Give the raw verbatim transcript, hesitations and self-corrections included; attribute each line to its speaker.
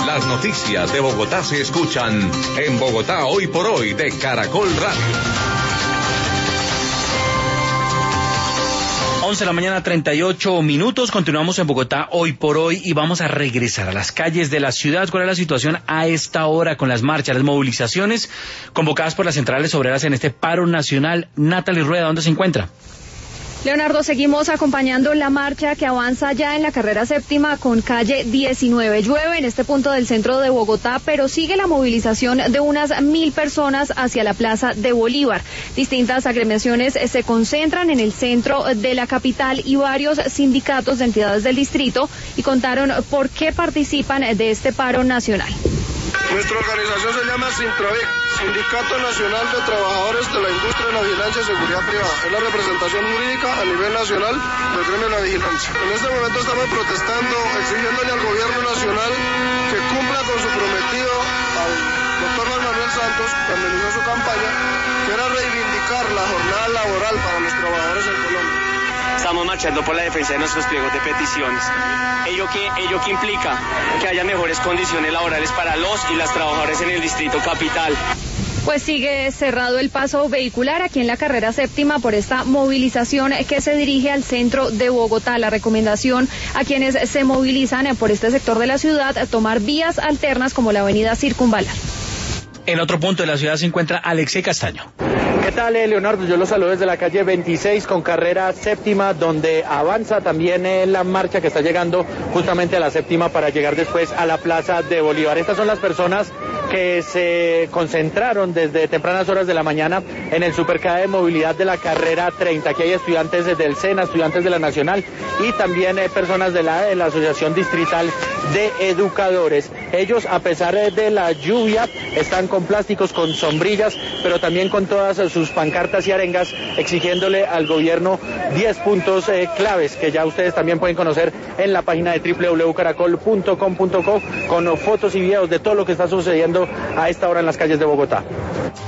Speaker 1: Las noticias de Bogotá se escuchan en Bogotá Hoy por Hoy de Caracol Radio.
Speaker 2: once de la mañana, treinta y ocho minutos. Continuamos en Bogotá Hoy por Hoy y vamos a regresar a las calles de la ciudad. ¿Cuál es la situación a esta hora con las marchas, las movilizaciones convocadas por las centrales obreras en este paro nacional? Natalie Rueda, ¿dónde se encuentra?
Speaker 3: Leonardo, seguimos acompañando la marcha que avanza ya en la carrera séptima con calle diecinueve. Llueve en este punto del centro de Bogotá, pero sigue la movilización de unas mil personas hacia la plaza de Bolívar. Distintas agremiaciones se concentran en el centro de la capital y varios sindicatos de entidades del distrito y contaron por qué participan de este paro nacional.
Speaker 4: Nuestra organización se llama Sintravic, Sindicato Nacional de Trabajadores de la Industria de la Vigilancia y Seguridad Privada. Es la representación jurídica a nivel nacional del gremio de la vigilancia. En este momento estamos protestando, exigiéndole al gobierno nacional que cumpla con su prometido al doctor Juan Manuel Santos, cuando inició su campaña, que era reivindicar la jornada laboral para los trabajadores en Colombia.
Speaker 5: Estamos marchando por la defensa de nuestros pliegos de peticiones. ¿Ello qué, ello qué implica? Que haya mejores condiciones laborales para los y las trabajadoras en el distrito capital.
Speaker 3: Pues sigue cerrado el paso vehicular aquí en la carrera séptima por esta movilización que se dirige al centro de Bogotá. La recomendación a quienes se movilizan por este sector de la ciudad, tomar vías alternas como la avenida Circunvalar.
Speaker 2: En otro punto de la ciudad se encuentra Alexei Castaño.
Speaker 6: ¿Qué tal, eh, Leonardo? Yo los saludo desde la calle veintiséis con carrera séptima, donde avanza también eh, la marcha que está llegando justamente a la séptima para llegar después a la plaza de Bolívar. Estas son las personas que se concentraron desde tempranas horas de la mañana en el Supercade de movilidad de la carrera treinta. Aquí hay estudiantes del SENA, estudiantes de la Nacional y también eh, personas de la, de la Asociación Distrital de Educadores. Ellos, a pesar de la lluvia, están con plásticos, con sombrillas, pero también con todas sus pancartas y arengas, exigiéndole al gobierno diez puntos eh, claves que ya ustedes también pueden conocer en la página de doble u doble u doble u punto caracol punto com punto co con fotos y videos de todo lo que está sucediendo a esta hora en las calles de Bogotá.